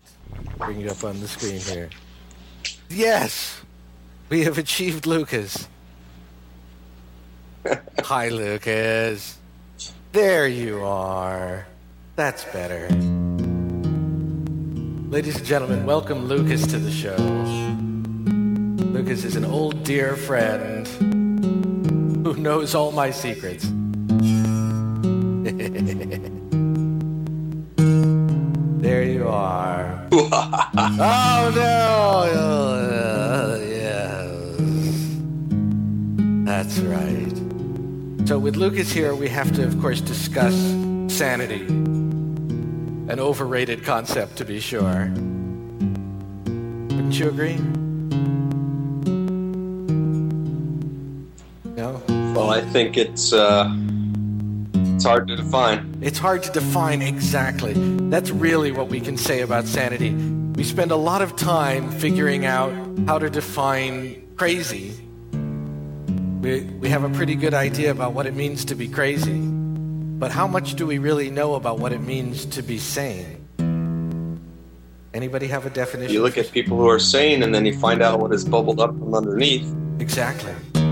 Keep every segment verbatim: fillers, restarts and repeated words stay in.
Bring it up on the screen here. Yes! We have achieved Lucas. Hi, Lucas. There you are. That's better. Ladies and gentlemen, welcome Lucas to the show. Lucas is an old dear friend who knows all my secrets. There you are. Oh, no! Uh, yes. That's right. So with Lucas here, we have to, of course, discuss sanity. An overrated concept, to be sure. Wouldn't you agree? No? Well, I think it's uh, it's hard to define. It's hard to define exactly. That's really what we can say about sanity. We spend a lot of time figuring out how to define crazy. We, we have a pretty good idea about what it means to be crazy. But how much do we really know about what it means to be sane? Anybody have a definition? You look at people who are sane and then you find out what is bubbled up from underneath. Exactly.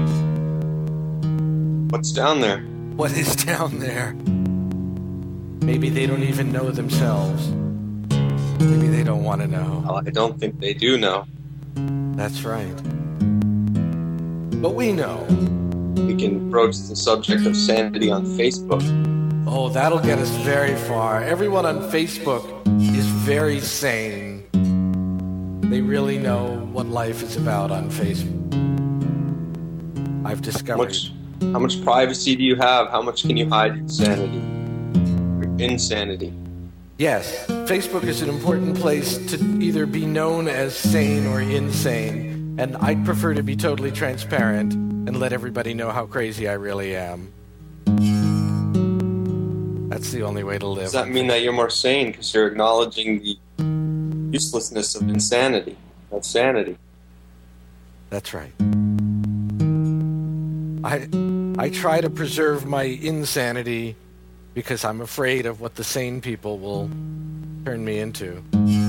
What's down there? What is down there? Maybe they don't even know themselves. Maybe they don't want to know. Well, I don't think they do know. That's right. But we know. We can broach the subject of sanity on Facebook. Oh, that'll get us very far. Everyone on Facebook is very sane. They really know what life is about on Facebook. I've discovered. How much, how much privacy do you have? How much can you hide your sanity? Your insanity? Yes, Facebook is an important place to either be known as sane or insane. And I'd prefer to be totally transparent and let everybody know how crazy I really am. That's the only way to live. Does that mean that you're more sane because you're acknowledging the uselessness of insanity, of sanity? That's right. I I try to preserve my insanity because I'm afraid of what the sane people will turn me into.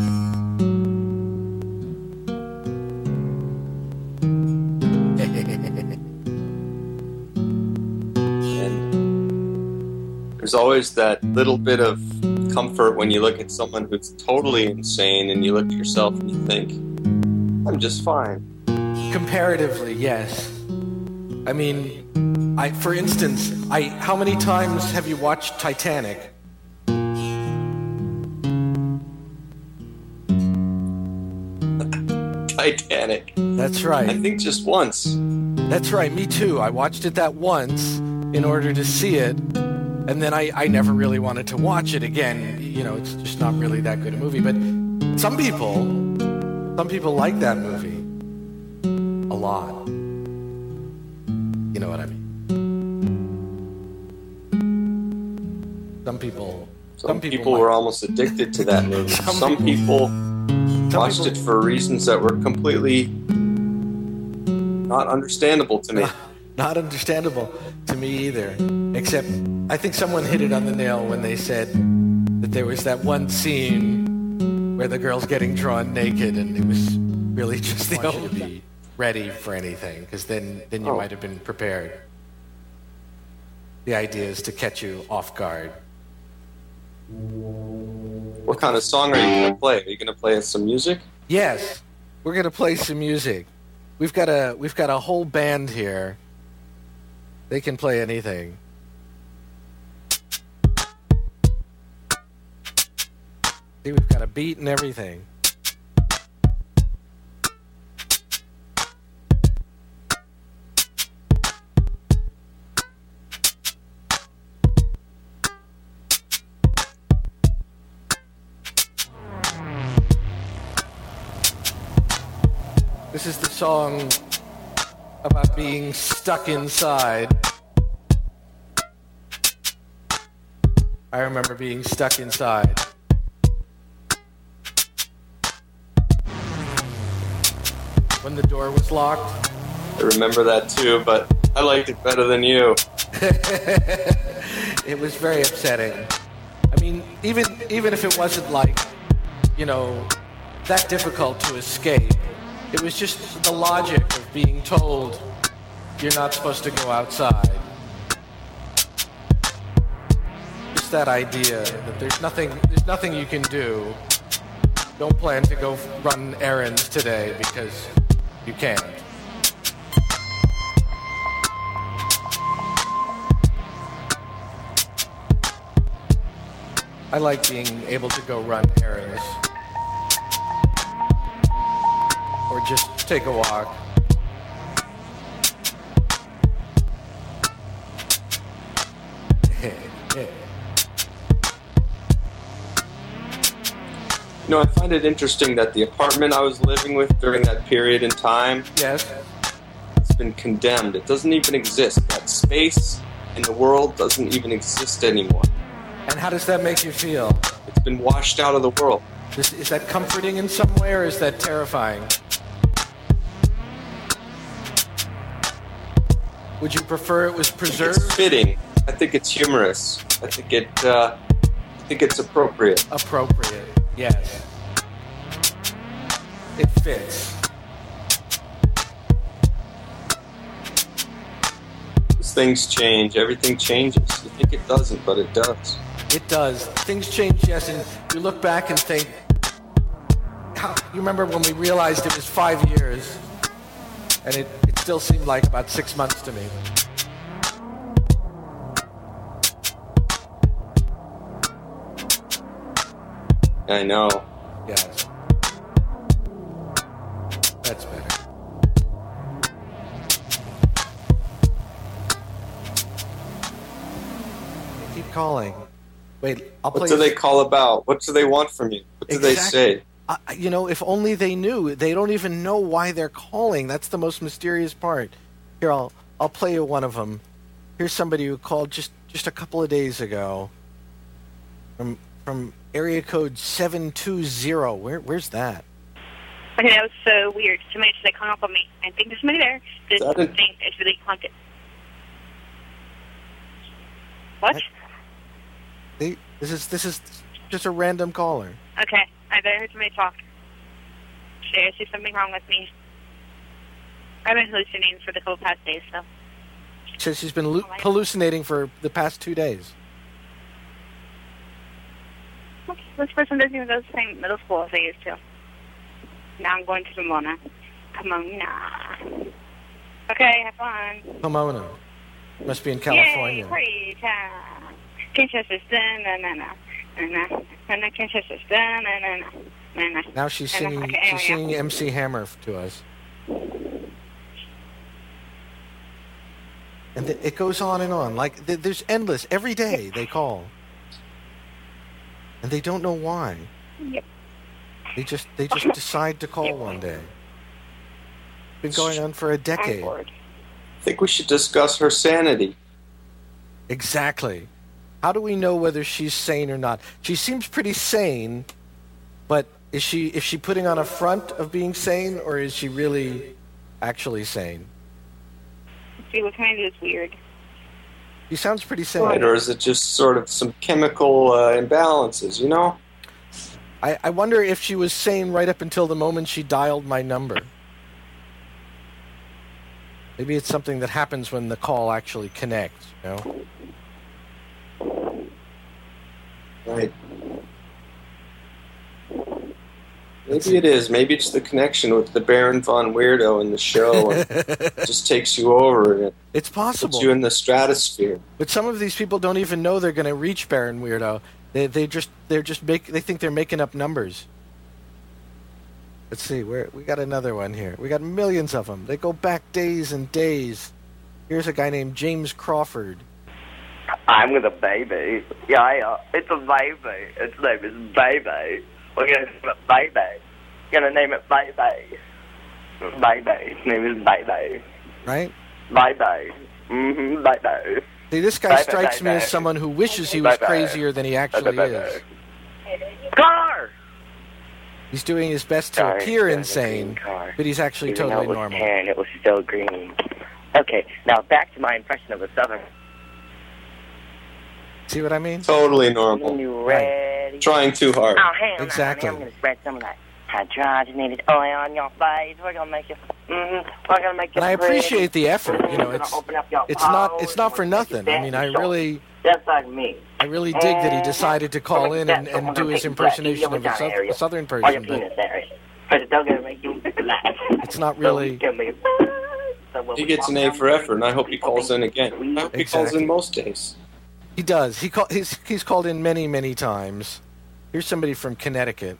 There's always that little bit of comfort when you look at someone who's totally insane and you look at yourself and you think, I'm just fine. Comparatively, yes. I mean, I, for instance, I, how many times have you watched Titanic? Titanic. That's right. I think just once. That's right, me too. I watched it that once in order to see it. And then I, I never really wanted to watch it again. You know, it's just not really that good a movie. But some people, some people like that movie a lot. You know what I mean? Some people... Some, some people, people were almost addicted to that movie. some, some people, people watched people, it for reasons that were completely not understandable to me. Not, not understandable to me either. Except, I think someone hit it on the nail when they said that there was that one scene where the girl's getting drawn naked, and it was really just the only to be ready for anything, because then, then you oh. might have been prepared. The idea is to catch you off guard. What kind of song are you going to play? Are you going to play us some music? Yes, we're going to play some music. We've got a we've got a whole band here. They can play anything. See, we've got a beat and everything. This is the song about being stuck inside. I remember being stuck inside. When the door was locked. I remember that too, but I liked it better than you. It was very upsetting. I mean, even even if it wasn't like you know, that difficult to escape. It was just the logic of being told you're not supposed to go outside. Just that idea that there's nothing, there's nothing you can do. Don't plan to go run errands today because you can't. I like being able to go run errands. Or just take a walk. You know, I find it interesting that the apartment I was living with during that period in time, yes, it's been condemned. It doesn't even exist. That space in the world doesn't even exist anymore. And how does that make you feel? It's been washed out of the world. Is, is that comforting in some way, or is that terrifying? Would you prefer it was preserved? It's fitting. I think it's humorous. I think it. Uh, I think it's appropriate. Appropriate. Yes. It fits. As things change, everything changes. You think it doesn't, but it does. It does. Things change, yes, and you look back and think, how, you remember when we realized it was five years, and it, it still seemed like about six months to me. I know. Yes. That's better. They keep calling. Wait, I'll play. What do they call about? What do they want from you? What do Exactly. they say? Uh, you know, if only they knew. They don't even know why they're calling. That's the most mysterious part. Here, I'll I'll play you one of them. Here's somebody who called just, just a couple of days ago from from area code seven two zero. Where where's that? Okay, that was so weird. Somebody just like hung up on me. I think there's somebody there. This That is- thing is really haunted. What? They, this is this is just a random caller. Okay, I bet I heard somebody talk. Seriously, something wrong with me. I've been hallucinating for the whole past days, so. Says she's been lu- hallucinating for the past two days. Okay, this person doesn't even go to the same middle school as I used to. Now I'm going to Pomona. Pomona. Okay, have fun. Pomona. Must be in California. Yay, party time. Kinshasa, na na na na na na. Kinshasa, na na na na na. Now she's singing. Okay, She's anyway, singing yeah. M C Hammer to us. And th- it goes on and on. Like th- there's endless. Every day they call, and they don't know why. Yep. They just they just decide to call one day. Been going on for a I'm decade. bored. I think we should discuss her sanity. Exactly. How do we know whether she's sane or not? She seems pretty sane, but is she is she putting on a front of being sane, or is she really actually sane? See, what kind of is weird? She sounds pretty sane. Right, or is it just sort of some chemical uh, imbalances, you know? I, I wonder if she was sane right up until the moment she dialed my number. Maybe it's something that happens when the call actually connects, you know? Right. Maybe it is. Maybe it's the connection with the Baron von Weirdo in the show. And it just takes you over and it It's possible. puts you in the stratosphere. But some of these people don't even know they're going to reach Baron Weirdo. They they just they're just make they think they're making up numbers. Let's see, where we got another one here. We got millions of them. They go back days and days. Here's a guy named James Crawford. I'm with a baby. Yeah, yeah. It's a baby. Its name is Baby. We're gonna name it Baby. We're gonna name it Baby. Baby. Its name is Baby. Right? Baby. Mm-hmm. Baby. See, this guy Baby, strikes me baby. as someone who wishes he was Baby. crazier than he actually Baby. is. Car! He's doing his best to Car, appear car, insane, green car. but he's actually Even totally though it was normal. tan, it was still green. Okay, now back to my impression of a southern. See what I mean? Totally normal. New red. daddy. Trying too hard. Oh, hang on, Exactly. honey. I'm gonna spread some of that hydrogenated oil on your face. We're gonna make you. Mm-hmm. We're gonna make you. And I pretty. appreciate the effort. You know, We're gonna it's open up your it's not pores. it's not for We're gonna make you nothing. I mean, I fancy really just like me. I really dig that he decided to call in and, and do his impersonation of a, sou- a southern Or your person. But penis area. But it's not gonna make you laugh. it's not really. So me. So when He we gets an walk A down for the effort, and I hope he calls in again. I hope he calls Exactly. in most days. He does. He call, he's he's called in many many times. Here's somebody from Connecticut.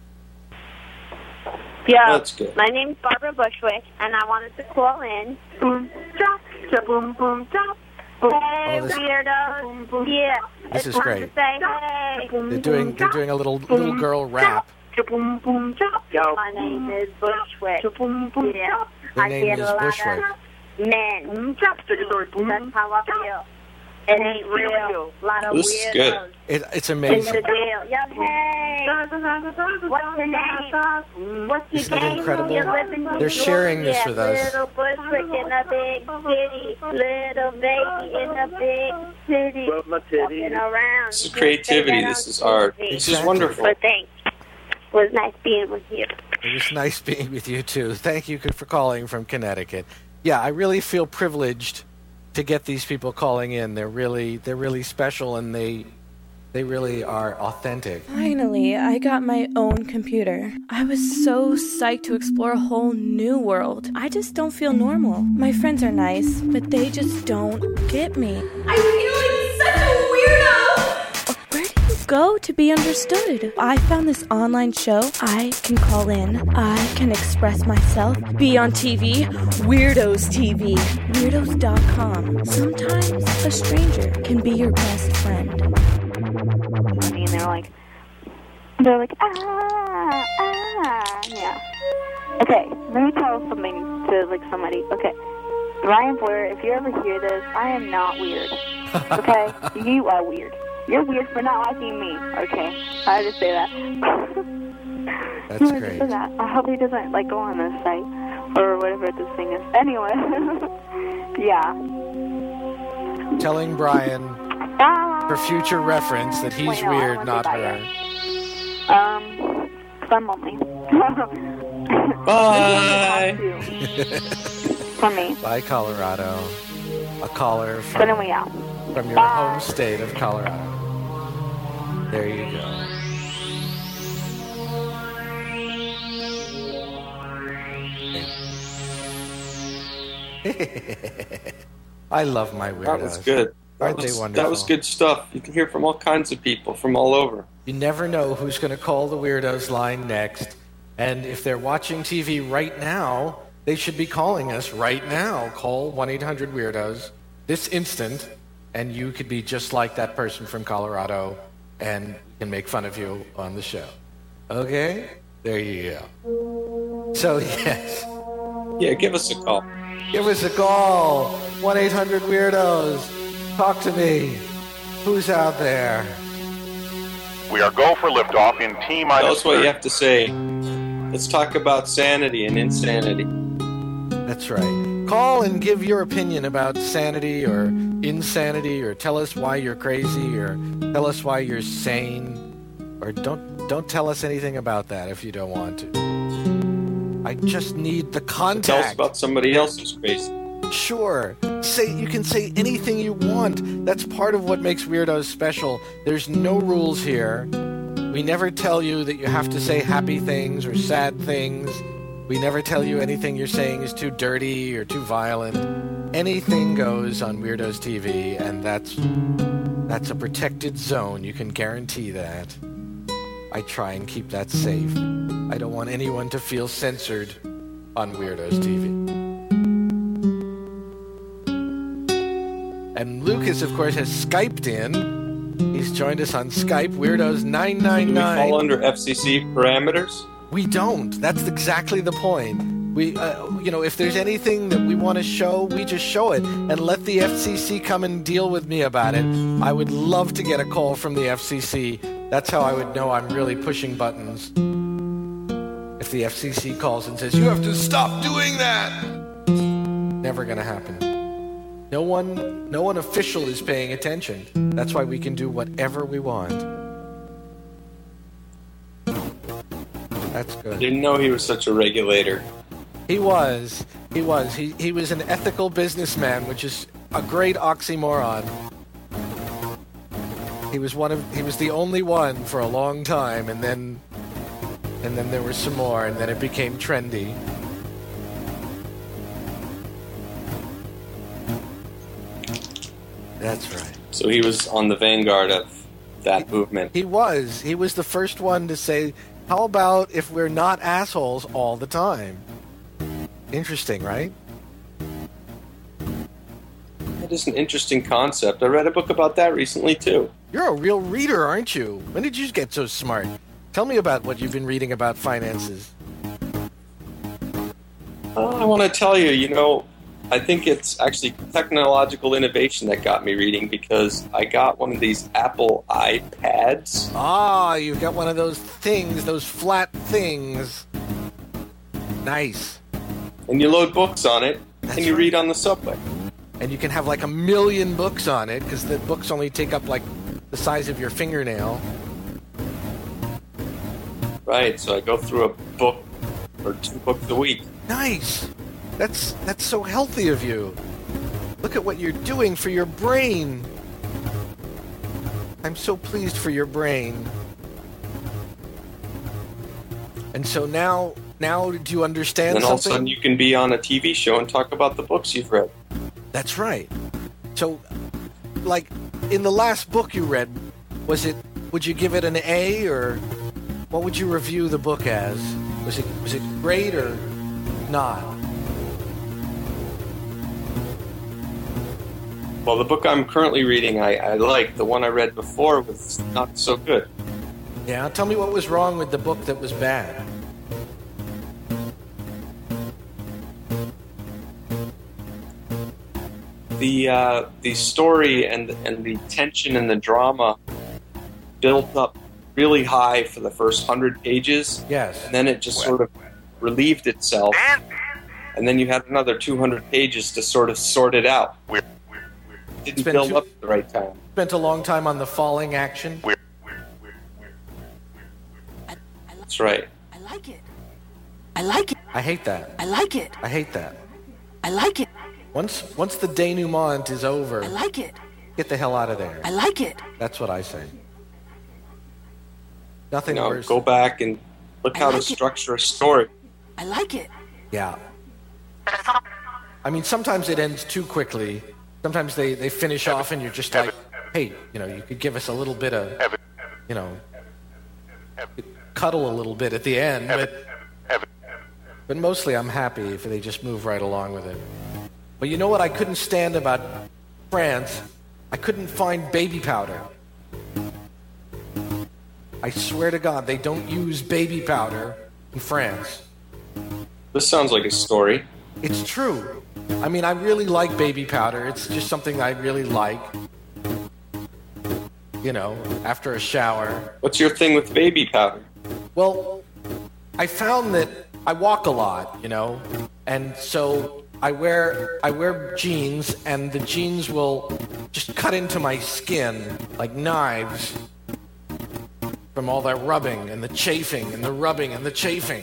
Yeah, That's good. my name's Barbara Bushwick, and I wanted to call in. Boom, drop, cha boom, boom, drop. Hey, Oh, this- weirdos. Yeah. This it's is time great. To say, hey. They're doing they're doing a little little girl rap. Boom, boom, drop. Yo. My name is Bushwick. Boom, boom, Their yeah. I name get is a lot Bushwick. of men. Drop. That's how I feel. It ain't real. A lot of This is weirdos. good. It, it's It's the amazing. deal. Yo, hey. What's your name? What's your Isn't it name? incredible? You're living in They're sharing this yeah, with us. Little Bushwick in a big city. Little baby in a big city. Rub my titty. Walking around. This is You can creativity. say that This on is art. T V. This is Exactly. wonderful. But thanks. It was nice being with you. It was nice being with you too. Thank you for calling from Connecticut. Yeah, I really feel privileged to get these people calling in. They're really they're really special, and they they really are authentic. Finally, I got my own computer. I was so psyched to explore a whole new world. I just don't feel normal. My friends are nice, but they just don't get me. I feel like such a weirdo! Where do you go to be understood? I found this online show. I can call in. I can express myself. Be on T V. Weirdos T V. Weirdos dot com. Sometimes a stranger can be your best friend. And they're like, they're like, ah, ah, yeah. Okay, let me tell something to like somebody. Okay, Ryan Boyer, if you ever hear this, I am not weird. Okay, you are weird. You're weird for not liking me. Okay, I just say that. That's I just great. say that. I hope he doesn't like go on this site or whatever this thing is. Anyway, yeah. Telling Brian Ah. for future reference that he's Wait, no, I weird, don't not wanna her. say that Um, cause I'm lonely. Bye. For me. Bye, Colorado. A caller Sending from, me out. from your Bye. home state of Colorado. There you go. I love my weirdos. That was good. That Aren't they was, wonderful? that was good stuff. You can hear from all kinds of people from all over. You never know who's going to call the Weirdos line next. And if they're watching T V right now, they should be calling us right now. Call one eight hundred weirdos this instant, and you could be just like that person from Colorado, and we can make fun of you on the show. Okay? There you go. So, yes, Yeah, give us a call. give us a call. one eight hundred weirdos. Talk to me. Who's out there? We are go for liftoff in T Tell minus us what you thirty. have to say. Let's talk about sanity and insanity. That's right. Call and give your opinion about sanity or insanity, or tell us why you're crazy, or tell us why you're sane, or don't don't tell us anything about that if you don't want to. I just need the Tell us contact. about somebody else who's crazy. Sure. Say you can say anything you want. That's part of what makes Weirdos special. There's no rules here. We never tell you that you have to say happy things or sad things. We never tell you anything you're saying is too dirty or too violent. Anything goes on Weirdos T V, and that's that's a protected zone. You can guarantee that. I try and keep that safe. I don't want anyone to feel censored on Weirdos T V. And Lucas, of course, has Skyped in. He's joined us on Skype, Weirdos nine nine Do we fall nine. under F C C parameters? We don't. That's exactly the point. We, uh, you know, if there's anything that we want to show, we just show it and let the F C C come and deal with me about it. I would love to get a call from the F C C. That's how I would know I'm really pushing buttons. If the F C C calls and says, you have to stop doing that. Never gonna happen. No one, no one official is paying attention. That's why we can do whatever we want. That's I good. didn't know he was such a regulator. He was. He was. He he was an ethical businessman, which is a great oxymoron. He was one of. He was the only one for a long time, and then, and then there were some more, and then it became trendy. That's right. So he was on the vanguard of that movement. He was. He was the first one to say, "How about if we're not assholes all the time?" Interesting, right? That is an interesting concept. I read a book about that recently, too. You're a real reader, aren't you? When did you get so smart? Tell me about what you've been reading about finances. Uh, I want to tell you, you know, I think it's actually technological innovation that got me reading because I got one of these Apple iPads. Ah, you've got one of those things, those flat things. Nice. And you load books on it, That's and you right. read on the subway. And you can have like a million books on it because the books only take up like the size of your fingernail. Right, so I go through a book or two books a week. Nice. That's that's so healthy of you. Look at what you're doing for your brain. I'm so pleased for your brain. And so now, now do you understand And then all of a something? sudden you can be on a T V show and talk about the books you've read. That's right. So, like, in the last book you read, was it? Would you give it an A, or what would you review the book as? Was it was it great or not? Well, the book I'm currently reading, I, I like. The one I read before was not so good. Yeah. Tell me what was wrong with the book that was bad. The uh, the story and and the tension and the drama built up really high for the first hundred pages, Yes. and then it just sort of relieved itself. And then you had another two hundred pages to sort of sort it out. It didn't been build two- up at the right time. Spent a long time on the falling action. That's right. I like it. I like it. I hate that. I like it. I hate that. I like it. Once once the denouement is over, I like it. get the hell out of there. I like it. That's what I say. Nothing You know, worse. go back and look I how to like it. structure a story. I like it. Yeah. I mean, sometimes it ends too quickly. Sometimes they, they finish off and you're just like, hey, you know, you could give us a little bit of, you know, cuddle a little bit at the end. But, but mostly I'm happy if they just move right along with it. But you know what I couldn't stand about France? I couldn't find baby powder. I swear to God, they don't use baby powder in France. This sounds like a story. It's true. I mean, I really like baby powder. It's just something I really like. You know, after a shower. What's your thing with baby powder? Well, I found that I walk a lot, you know, and so I wear I wear jeans, and the jeans will just cut into my skin like knives from all that rubbing and the chafing and the rubbing and the chafing.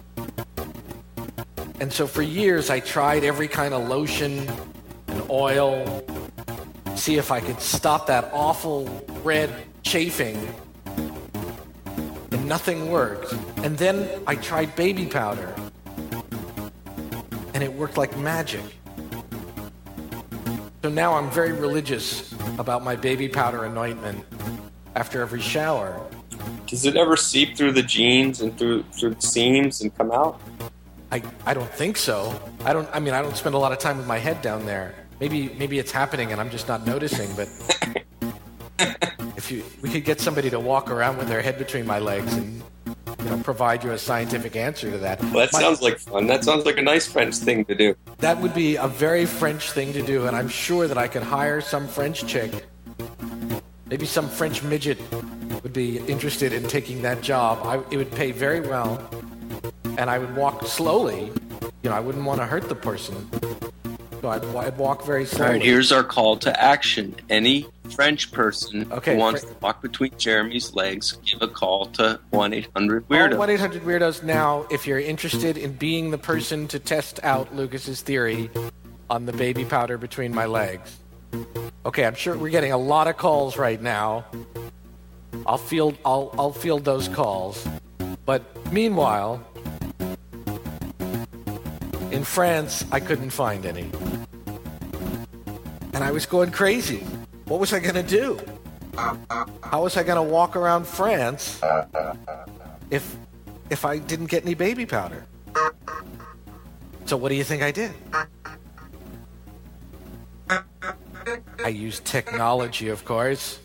And so for years I tried every kind of lotion and oil, see if I could stop that awful red chafing, and nothing worked. And then I tried baby powder, and it worked like magic. So now I'm very religious about my baby powder anointment after every shower. Does it ever seep through the jeans and through through the seams and come out? I, I don't think so. I don't. I mean, I don't spend a lot of time with my head down there. Maybe maybe it's happening and I'm just not noticing. But if you we could get somebody to walk around with their head between my legs and, you know, provide you a scientific answer to that. Well, that My- sounds like fun. That sounds like a nice French thing to do. That would be a very French thing to do, and I'm sure that I could hire some French chick. Maybe some French midget would be interested in taking that job. I, it would pay very well, and I would walk slowly. You know, I wouldn't want to hurt the person. So I'd, I'd walk very All slowly. right, here's our call to action. Any French person Okay, who wants Fr- to walk between Jeremy's legs, give a call to one eight hundred weirdo. one eight hundred weirdos now, if you're interested in being the person to test out Lucas's theory on the baby powder between my legs. Okay, I'm sure we're getting a lot of calls right now. I'll field I'll I'll field those calls. But meanwhile, in France, I couldn't find any. And I was going crazy. What was I going to do? How was I going to walk around France if if I didn't get any baby powder? So what do you think I did? I used technology, of course.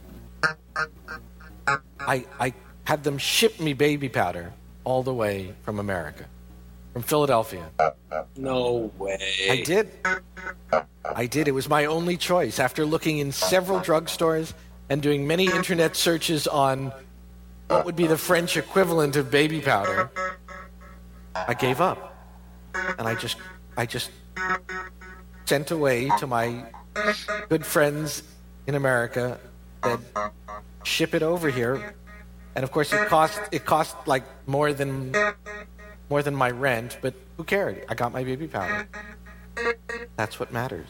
I I had them ship me baby powder all the way from America, from Philadelphia. No way. I did. I did. It was my only choice. After looking in several drugstores and doing many internet searches on what would be the French equivalent of baby powder, I gave up. And I just I just sent away to my good friends in America that ship it over here. And of course it cost it cost like more than more than my rent, but who cared? I got my baby powder. That's what matters.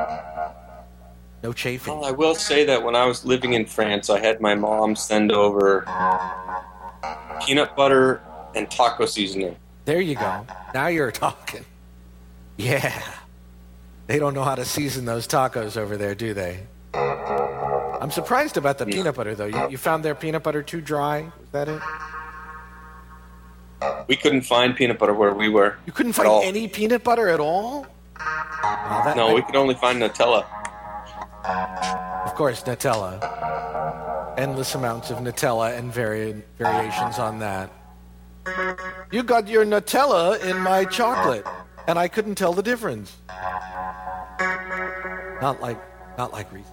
No chafing. Well, I will say that when I was living in France, I had my mom send over peanut butter and taco seasoning. There you go. Now you're talking. Yeah. They don't know how to season those tacos over there, do they? I'm surprised about the peanut butter, though. You, you found their peanut butter too dry? Was that it? We couldn't find peanut butter where we were. You couldn't find any peanut butter at all? Well, that, no, I, we could only find Nutella. Of course, Nutella. Endless amounts of Nutella and vari- variations on that. You got your Nutella in my chocolate, and I couldn't tell the difference. Not like, not like Reese.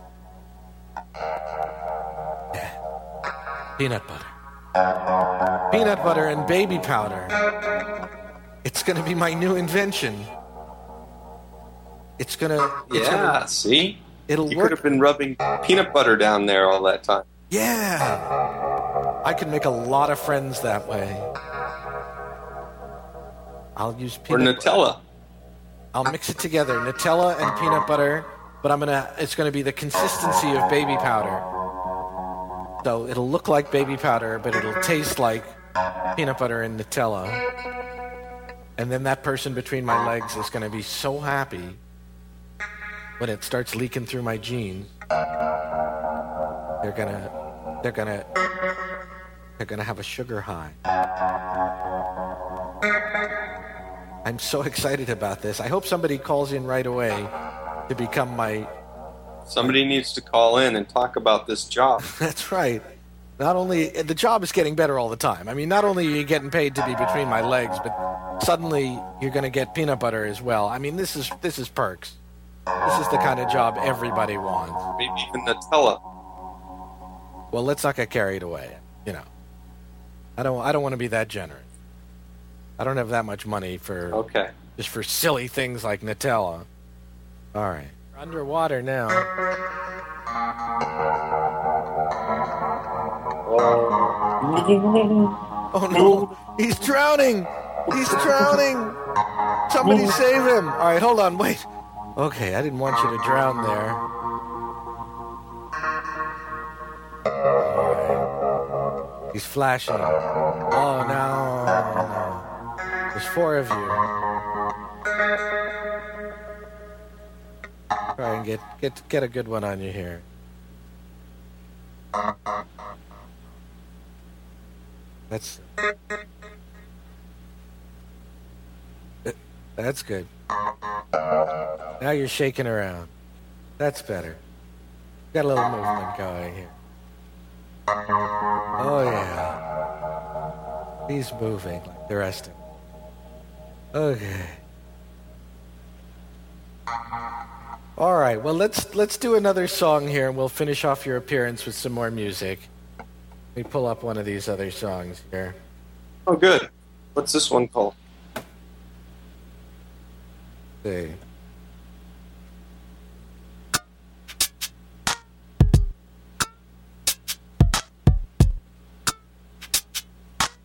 Yeah. Peanut butter. Peanut butter and baby powder. It's going to be my new invention. It's gonna. It's Yeah, gonna, see? It'll you work. could have been rubbing peanut butter down there all that time. Yeah. I could make a lot of friends that way. I'll use Or peanut Nutella. butter. I'll mix it together, Nutella and peanut butter, but I'm gonna. It's gonna be the consistency of baby powder. So it'll look like baby powder, but it'll taste like peanut butter and Nutella. And then that person between my legs is gonna be so happy when it starts leaking through my jeans. They're gonna. They're gonna. They're gonna have a sugar high. I'm so excited about this. I hope somebody calls in right away to become my... Somebody needs to call in and talk about this job. That's right. Not only... The job is getting better all the time. I mean, not only are you getting paid to be between my legs, but suddenly you're going to get peanut butter as well. I mean, this is this is perks. This is the kind of job everybody wants. Maybe even Nutella. Well, let's not get carried away. You know, I don't. I don't want to be that generous. I don't have that much money for okay. just for silly things like Nutella. All right, we're underwater now. Oh no, he's drowning! He's drowning! Somebody save him! All right, hold on, wait. Okay, I didn't want you to drown there. All right. He's flashing. Oh no, no. There's four of you. Try and get get get a good one on you here. That's that's good. Now you're shaking around. That's better. Got a little movement going here. Oh yeah. He's moving like the rest of them. Okay. All right. Well, let's let's do another song here, and we'll finish off your appearance with some more music. Let me pull up one of these other songs here. Oh, good. What's this one called? Let's see.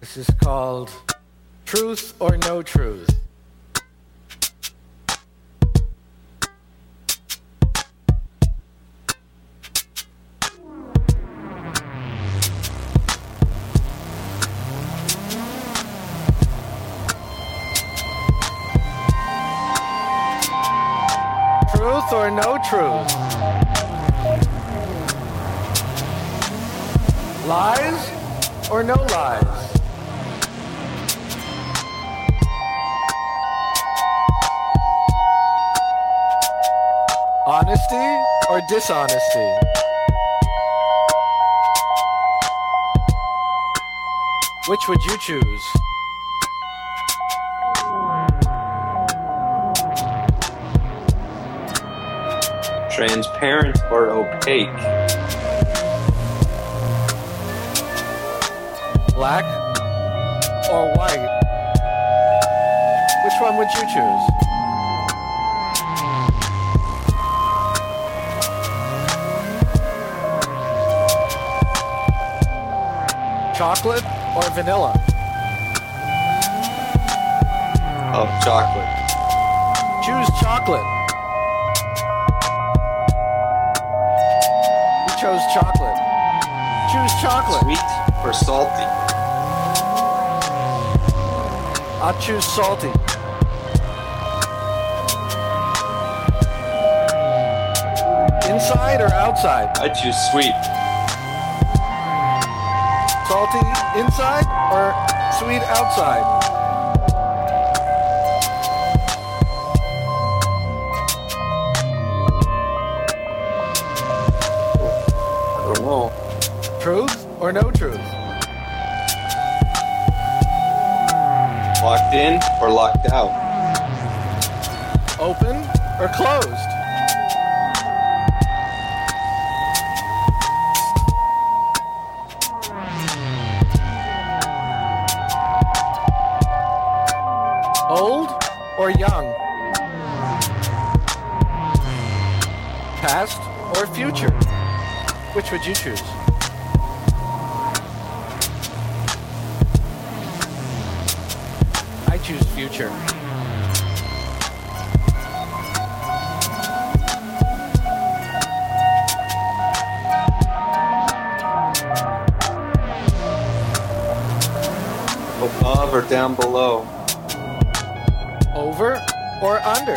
This is called Truth or No Truth. Truth or no truth? Lies or no lies? Honesty or dishonesty? Which would you choose? Transparent or opaque? Black or white? Which one would you choose? Chocolate or vanilla? Oh, chocolate. Choose chocolate. You chose chocolate. Choose chocolate. Sweet or salty? I'll choose salty. Inside or outside? I choose sweet. Salty inside or sweet outside? I don't know. Truth or no truth? Locked in or locked out? Open or closed? Old or young? Past or future? Which would you choose? I choose future. Above or down below? Over or under?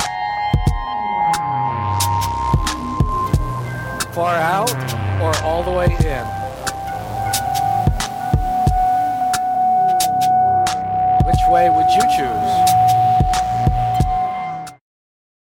Far out or all the way in? Which way would you choose?